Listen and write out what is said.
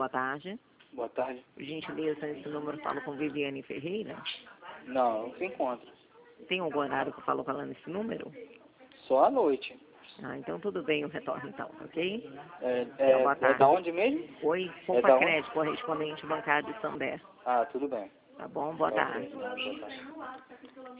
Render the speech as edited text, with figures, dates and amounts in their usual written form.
boa tarde. Boa tarde. Por gentileza, esse número falo com Viviane Ferreira. Não se encontra. Tem algum horário que eu falo com ela nesse número? Só à noite. Ah, então tudo bem, eu retorno então, ok? Boa É tarde. da onde mesmo? Oi, É Poupa da onde? Crédito, correspondente bancário de Sandé. Ah, tudo bem. Tá bom? Boa Ok, tarde. boa tarde.